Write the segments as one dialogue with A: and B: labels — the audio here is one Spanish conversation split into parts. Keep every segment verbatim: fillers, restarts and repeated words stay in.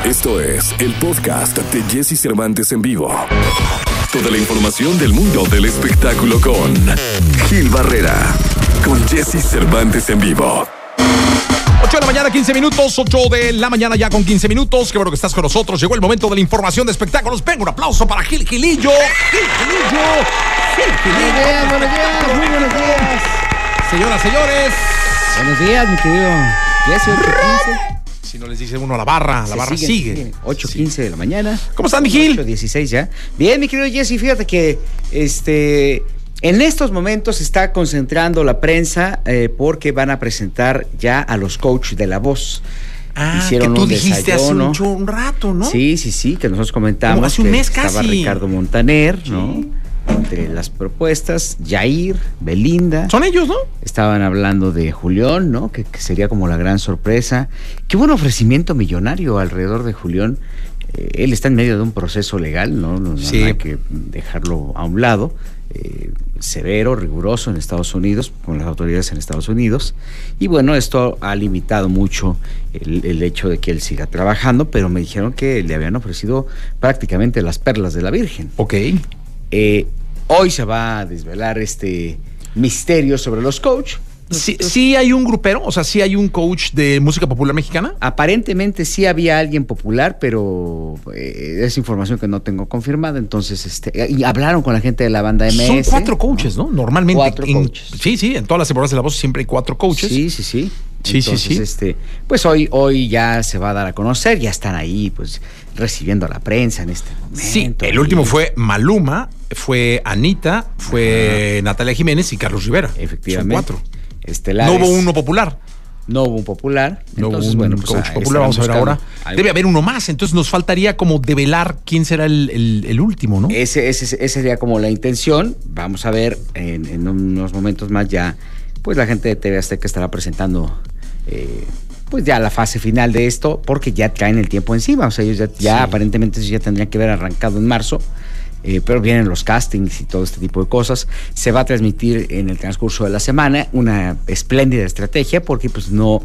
A: Esto es el podcast de Jesse Cervantes en vivo. Toda la información del mundo del espectáculo con Gil Barrera, con Jesse Cervantes en vivo.
B: ocho de la mañana, quince minutos, ocho de la mañana ya con quince minutos. Qué bueno que estás con nosotros. Llegó el momento de la información de espectáculos. Venga, un aplauso para Gil Gilillo. Gil Gilillo. Gil Gilillo.
C: Buenos días, buenos días, muy buenos días.
B: Señoras, señores.
C: Buenos días, mi querido Jesse, ocho quince.
B: Si no les dice uno a la barra, la
C: Se
B: barra
C: siguen,
B: sigue.
C: siguen. ocho quince de la mañana.
B: ¿Cómo están, mi Gil?
C: ocho dieciséis ya. Bien, mi querido Jesse, fíjate que este... en estos momentos se está concentrando la prensa eh, porque van a presentar ya a los coaches de La Voz.
B: Ah,
C: Hicieron
B: que tú
C: un
B: dijiste
C: desayuno.
B: hace un, un rato, ¿no?
C: Sí, sí, sí, que nosotros comentamos.
B: Como hace un
C: que
B: mes
C: estaba
B: casi.
C: Ricardo Montaner,
B: Sí.
C: ¿no? Entre las propuestas, Yair, Belinda.
B: Son ellos, ¿no?
C: Estaban hablando de Julián, ¿no? Que, que sería como la gran sorpresa. Qué buen ofrecimiento millonario alrededor de Julián. Eh, él está en medio de un proceso legal, ¿no? No, no
B: Sí.
C: hay que dejarlo a un lado. Eh, severo, riguroso en Estados Unidos, con las autoridades en Estados Unidos. Y bueno, esto ha limitado mucho el, el hecho de que él siga trabajando, pero me dijeron que le habían ofrecido prácticamente las perlas de la Virgen.
B: Ok.
C: Eh, hoy se va a desvelar este misterio sobre los coaches.
B: Sí, sí hay un grupero, o sea, sí hay un coach de música popular mexicana.
C: Aparentemente sí había alguien popular, pero eh, es información que no tengo confirmada. Entonces, este, y hablaron con la gente de la banda M S.
B: Son cuatro coaches, ¿no? Normalmente.
C: Cuatro
B: en,
C: coaches.
B: Sí, sí, en todas las temporadas de La Voz siempre hay cuatro coaches.
C: Sí, sí, sí.
B: Sí,
C: Entonces,
B: sí, sí.
C: Este, pues hoy, hoy ya se va a dar a conocer, ya están ahí, pues, recibiendo a la prensa en este momento.
B: Sí, el último fue Maluma, fue Anita, fue Ajá. Natalia Jiménez y Carlos Rivera.
C: Efectivamente.
B: Son cuatro.
C: Estelares.
B: No hubo uno popular.
C: No hubo un popular.
B: No
C: Entonces,
B: hubo un
C: bueno, pues,
B: coach
C: ah,
B: popular. Vamos a ver ahora.
C: Algo.
B: Debe haber uno más. Entonces nos faltaría como develar quién será el, el, el último, ¿no?
C: Ese, ese, ese sería como la intención. Vamos a ver en, en unos momentos más ya, pues la gente de T V Azteca estará presentando eh, pues ya la fase final de esto, porque ya traen el tiempo encima. O sea, ellos ya, ya sí. aparentemente ya tendrían que haber arrancado en marzo. Eh, pero vienen los castings y todo este tipo de cosas. Se va a transmitir en el transcurso de la semana una espléndida estrategia, porque pues no,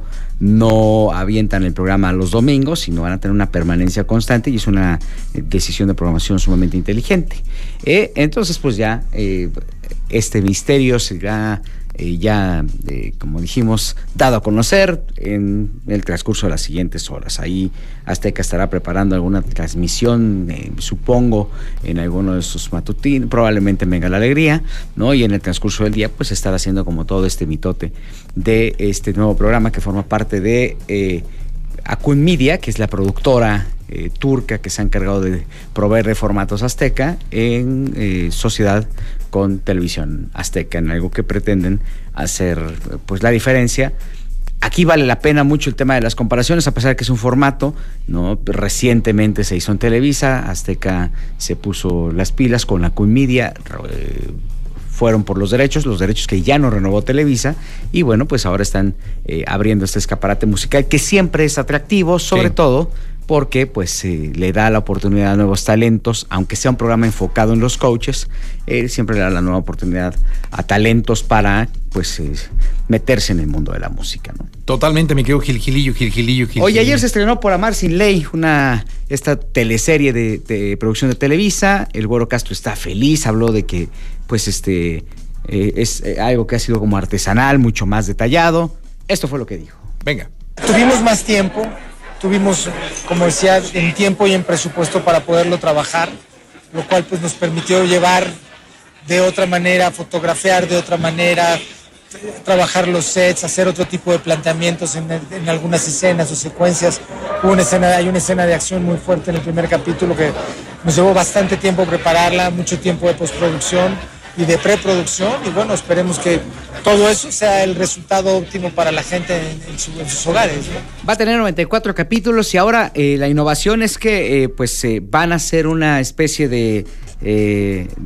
C: no avientan el programa los domingos, sino van a tener una permanencia constante, y es una decisión de programación sumamente inteligente. Eh, entonces pues ya eh, este misterio será eh, ya, eh, como dijimos, dado a conocer en el transcurso de las siguientes horas. Ahí Azteca estará preparando alguna transmisión, eh, supongo, en alguno de sus matutinos, probablemente Venga la Alegría, ¿no? Y en el transcurso del día, pues estará haciendo como todo este mitote de este nuevo programa que forma parte de eh, Acun Media, que es la productora eh, turca que se ha encargado de proveer de formatos Azteca en eh, sociedad con Televisión Azteca, en algo que pretenden hacer pues la diferencia. Aquí vale la pena mucho el tema de las comparaciones, a pesar de que es un formato, ¿no? Recientemente se hizo en Televisa, Azteca se puso las pilas con la Acun Media, eh, fueron por los derechos, los derechos que ya no renovó Televisa, y bueno, pues ahora están eh, abriendo este escaparate musical que siempre es atractivo, sobre sí. todo porque pues eh, le da la oportunidad a nuevos talentos, aunque sea un programa enfocado en los coaches, eh, siempre le da la nueva oportunidad a talentos para pues eh, meterse en el mundo de la música, ¿no?
B: Totalmente, me quedo Gil Gilillo, Gil Gilillo, Gil
C: Oye,
B: Gilillo.
C: ayer se estrenó Por Amar Sin Ley, una esta teleserie de, de producción de Televisa. El Güero Castro está feliz, habló de que pues este eh, es eh, algo que ha sido como artesanal, mucho más detallado. Esto fue lo que dijo.
B: Venga.
D: Tuvimos más tiempo, tuvimos, como decía, en tiempo y en presupuesto para poderlo trabajar, lo cual pues nos permitió llevar de otra manera, fotografiar de otra manera, trabajar los sets, hacer otro tipo de planteamientos en, en algunas escenas o secuencias. Hubo una escena, hay una escena de acción muy fuerte en el primer capítulo que nos llevó bastante tiempo prepararla, mucho tiempo de postproducción y de preproducción, y bueno, esperemos que todo eso sea el resultado óptimo para la gente en, en, su, en sus hogares, ¿no?
C: Va a tener noventa y cuatro capítulos, y ahora eh, la innovación es que eh, pues eh, van a ser una especie de, eh, de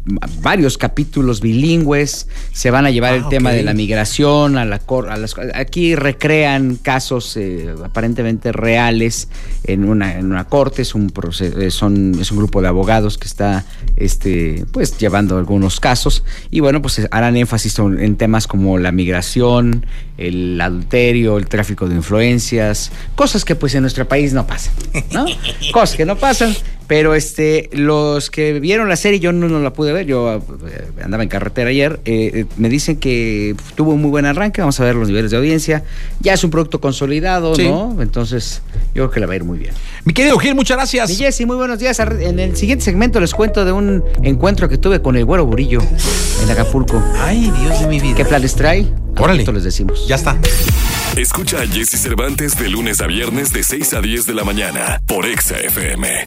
C: varios capítulos bilingües, se van a llevar ah, el okay. tema de la migración a la cor a las aquí recrean casos eh, aparentemente reales en una en una corte, es un proceso, son es un grupo de abogados que está este pues llevando algunos casos y bueno, pues harán énfasis en temas como la migración, el adulterio, el tráfico de influencias, cosas que pues en nuestro país no pasan, ¿no? Cosas que no pasan. Pero este, los que vieron la serie, yo no, no la pude ver, yo eh, andaba en carretera ayer, eh, me dicen que tuvo un muy buen arranque, vamos a ver los niveles de audiencia, ya es un producto consolidado, sí. ¿no? Entonces, yo creo que le va a ir muy bien.
B: Mi querido Gil, muchas gracias.
C: Mi Jessy, muy buenos días. En el siguiente segmento les cuento de un encuentro que tuve con el Güero Burillo en Acapulco.
B: Ay, Dios de mi vida.
C: ¿Qué planes trae?
B: Órale.
C: Esto les decimos.
B: Ya está.
A: Escucha a Jessy Cervantes de lunes a viernes de seis a diez de la mañana por Exa F M.